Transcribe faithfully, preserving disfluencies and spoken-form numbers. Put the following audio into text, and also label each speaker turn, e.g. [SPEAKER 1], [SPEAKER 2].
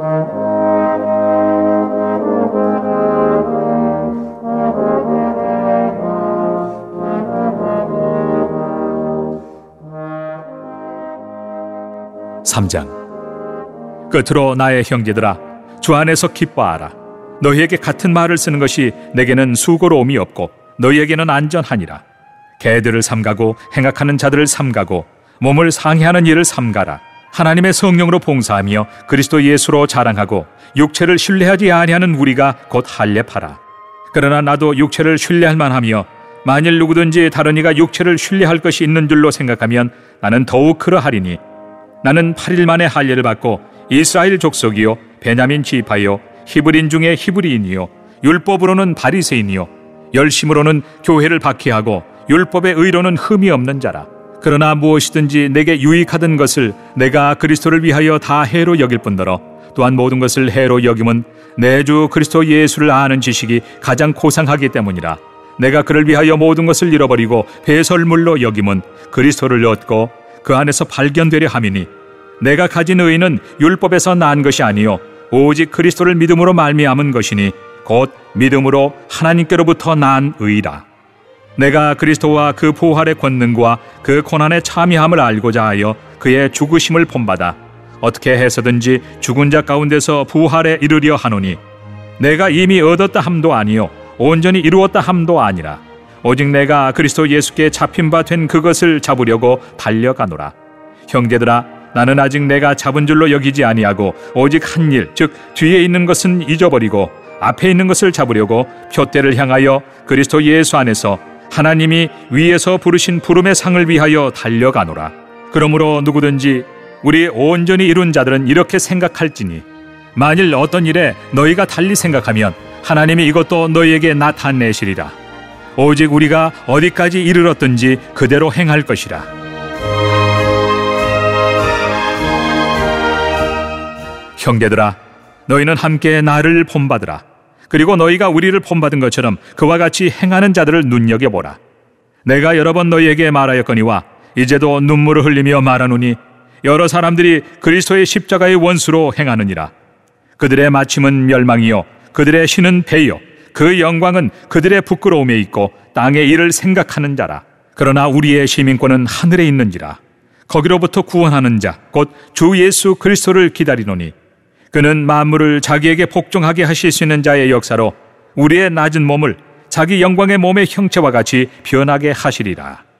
[SPEAKER 1] 삼 장. 끝으로 나의 형제들아, 주 안에서 기뻐하라. 너희에게 같은 말을 쓰는 것이 내게는 수고로움이 없고 너희에게는 안전하니라. 개들을 삼가고 행악하는 자들을 삼가고 몸을 상해하는 일을 삼가라. 하나님의 성령으로 봉사하며 그리스도 예수로 자랑하고 육체를 신뢰하지 아니하는 우리가 곧 할례하라. 그러나 나도 육체를 신뢰할 만하며 만일 누구든지 다른 이가 육체를 신뢰할 것이 있는 줄로 생각하면 나는 더욱 그러하리니, 나는 팔 일 만에 할례를 받고 이스라엘 족속이요 베냐민 지파요 히브리인 중에 히브리인이요 율법으로는 바리새인이요 열심으로는 교회를 박해하고 율법의 의로는 흠이 없는 자라. 그러나 무엇이든지 내게 유익하던 것을 내가 그리스도를 위하여 다 해로 여길 뿐더러 또한 모든 것을 해로 여김은 내 주 그리스도 예수를 아는 지식이 가장 고상하기 때문이라. 내가 그를 위하여 모든 것을 잃어버리고 배설물로 여김은 그리스도를 얻고 그 안에서 발견되려 함이니, 내가 가진 의는 율법에서 난 것이 아니요 오직 그리스도를 믿음으로 말미암은 것이니 곧 믿음으로 하나님께로부터 난 의라. 내가 그리스도와 그 부활의 권능과 그 고난의 참여함을 알고자 하여 그의 죽으심을 본받아 어떻게 해서든지 죽은 자 가운데서 부활에 이르려 하노니, 내가 이미 얻었다 함도 아니요 온전히 이루었다 함도 아니라 오직 내가 그리스도 예수께 잡힌 바 된 그것을 잡으려고 달려가노라. 형제들아, 나는 아직 내가 잡은 줄로 여기지 아니하고 오직 한 일, 즉 뒤에 있는 것은 잊어버리고 앞에 있는 것을 잡으려고 표대를 향하여 그리스도 예수 안에서 하나님이 위에서 부르신 부름의 상을 위하여 달려가노라. 그러므로 누구든지 우리 온전히 이룬 자들은 이렇게 생각할지니, 만일 어떤 일에 너희가 달리 생각하면 하나님이 이것도 너희에게 나타내시리라. 오직 우리가 어디까지 이르렀든지 그대로 행할 것이라. 형제들아, 너희는 함께 나를 본받으라. 그리고 너희가 우리를 본받은 것처럼 그와 같이 행하는 자들을 눈여겨보라. 내가 여러 번 너희에게 말하였거니와 이제도 눈물을 흘리며 말하노니, 여러 사람들이 그리스도의 십자가의 원수로 행하느니라. 그들의 마침은 멸망이요 그들의 신은 배요 그 영광은 그들의 부끄러움에 있고 땅의 일을 생각하는 자라. 그러나 우리의 시민권은 하늘에 있는지라. 거기로부터 구원하는 자 곧 주 예수 그리스도를 기다리노니, 그는 만물을 자기에게 복종하게 하실 수 있는 자의 역사로 우리의 낮은 몸을 자기 영광의 몸의 형체와 같이 변하게 하시리라.